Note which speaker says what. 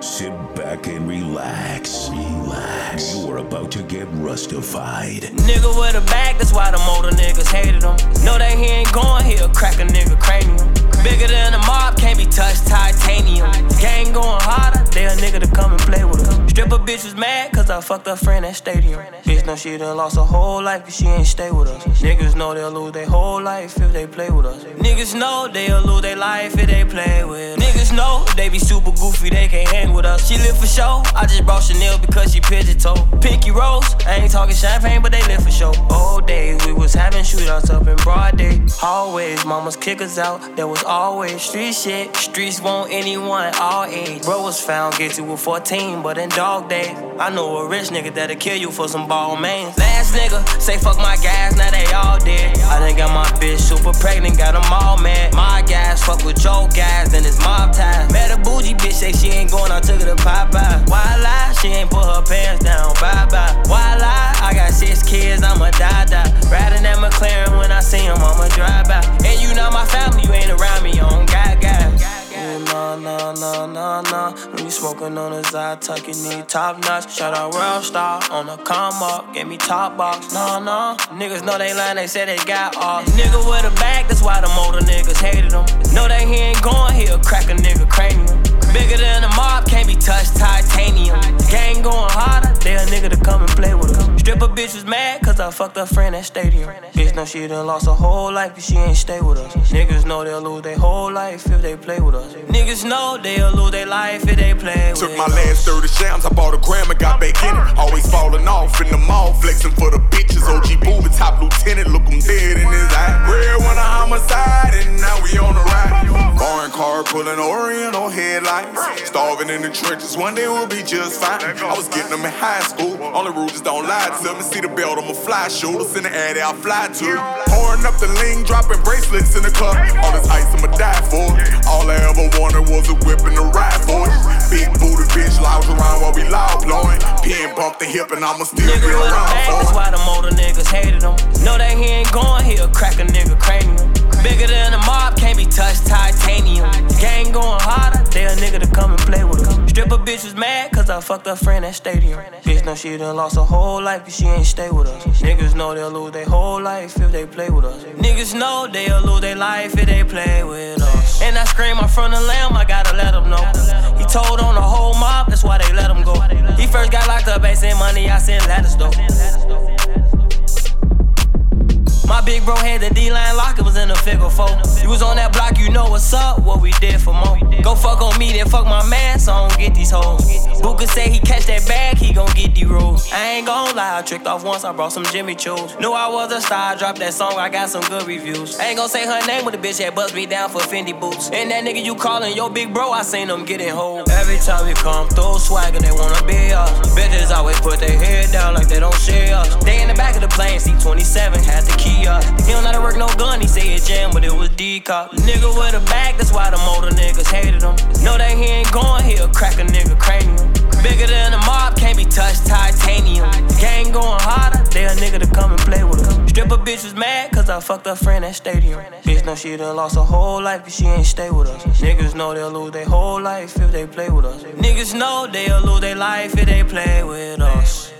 Speaker 1: Sit back and relax. You are about to get rustified.
Speaker 2: Nigga with a bag, that's why the older niggas hated him. Know that he ain't going, he'll crack a nigga cranium. Bigger than a mob, can't be touched, titanium. Gang going harder, they a nigga to come and play with us. Stripper bitch was mad, cause I fucked her friend at stadium. Bitch know she done lost her whole life if she ain't stay with us. Niggas know they'll lose their whole life if they play with us. Niggas know they'll lose their life if they play with us. Niggas know they be super goofy, they can't hang with us. She live for show, I just brought Chanel because she pigeon-toed. Pinky Rose, I ain't talking champagne, but they live for show. Old days, we was having shootouts up in broad day. Always, mamas kick us out, there was always street shit. Streets want anyone, all age. Bro was found guilty with 14, but in dog days, I know a rich nigga that'll kill you for some ball mains. Last nigga, say fuck my guys, now they all dead. I done got my bitch super pregnant, got them all mad. My guys fuck with your guys, then it's mob time. Met a bougie bitch, say she ain't going, I took her to Popeye. Why lie? She ain't put her pants down, bye-bye. Why lie? I got 6 kids, I'ma die. Riding that McLaren when I see him, I'ma drive by. And you not my family, you ain't around me, you don't got guys. Nah. When you smoking on the side, tuck, you need top notch. Shout out World Star on the come up, give me top box. Nah. Niggas know they lying, they say they got off. Nigga with a bag, that's why them older niggas hated him. Know that he ain't going, he'll crack a nigga cranium. Bigger than a mob, can't be touched, titanium. Gang going harder, they a nigga to come and play with us. Stripper bitch was mad, cause I fucked her friend at stadium. Bitch know she done lost her whole life if she ain't stay with us. Niggas know they'll lose their whole life if they play with us. Niggas know they'll lose their life if they play with us.
Speaker 3: Took my last 30 shams, I bought a gram and got back in it. Always falling off in the mall, flexing for the bitches. OG Booby, top lieutenant, look him dead in his eye. Red one a homicide, and now we on the ride. Foreign car pulling Oriental headlights. Starving in the trenches, one day we'll be just fine. I was getting them in high school, only rules just don't lie to me. See the belt on my fly shoulders, in the air that I fly to. Pouring up the lean, dropping bracelets in the club. All this ice I'ma die for. All I ever wanted was a whip and a ride for it. Big booty bitch lounge around while we loud blowing. Pin bump the hip and I'ma still
Speaker 2: nigga
Speaker 3: be around for it.
Speaker 2: That's why them older niggas hated him. Know that he ain't going, he'll crack a nigga cranium. Bigger than a mob, can't be touched, titanium. Gang going harder, they a nigga to come and play with us. Stripper bitch was mad, cause I fucked her friend at stadium. Bitch know she done lost her whole life if she ain't stay with us. Niggas know they'll lose their whole life if they play with us. Niggas know they'll lose their life if they play with us. And I scream in front of Lamb, I gotta let him know. He told on the whole mob, that's why they let him go. He first got locked up, ain't sent money, I sent letters though. My big bro had the D-line lock, it was in a figure 4. You was on that block, you know what's up, what we did for more. Go fuck on me, then fuck my man, so I don't get these hoes. Booker say he catch that bag, he gon' get these rolls. I ain't gon' lie, I tricked off once, I brought some Jimmy Choo's. Knew I was a star, I dropped that song, I got some good reviews. I ain't gon' say her name, but the bitch had bust me down for Fendi boots. And that nigga you callin' your big bro, I seen him getting hold. Every time we come through swagger, they wanna be us. Bitches always put their head down like they don't share us. They in the back of the plane, C27, had the key up. He don't know how to work no gun, he say it jam, but it was D-cop. Nigga with a bag, that's why them older niggas hated him. Know that he ain't going, he'll crack a nigga cranium. Bigger than a mob, can't be touched, titanium. Gang going harder, they a nigga to come and play with us. Stripper bitch was mad, cause I fucked her friend at stadium. Bitch know she done lost her whole life if she ain't stay with us. Niggas know they'll lose their whole life if they play with us. Niggas know they'll lose their life if they play with us.